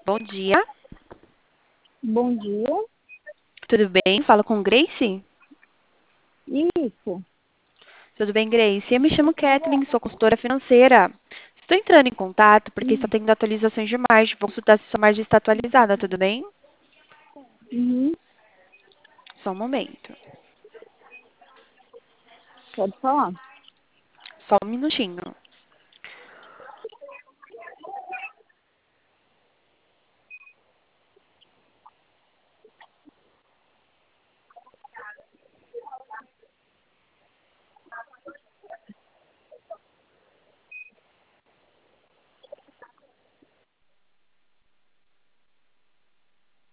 Bom dia, Bom dia. tudo bem? Falo com Grace? Isso. Tudo bem, Grace? Eu me chamo Kathleen, sou consultora financeira. Estou entrando em contato porque está tendo atualizações de margem. Vou consultar se sua margem está atualizada, tudo bem? Uhum. Só um momento. Pode falar. Só um minutinho.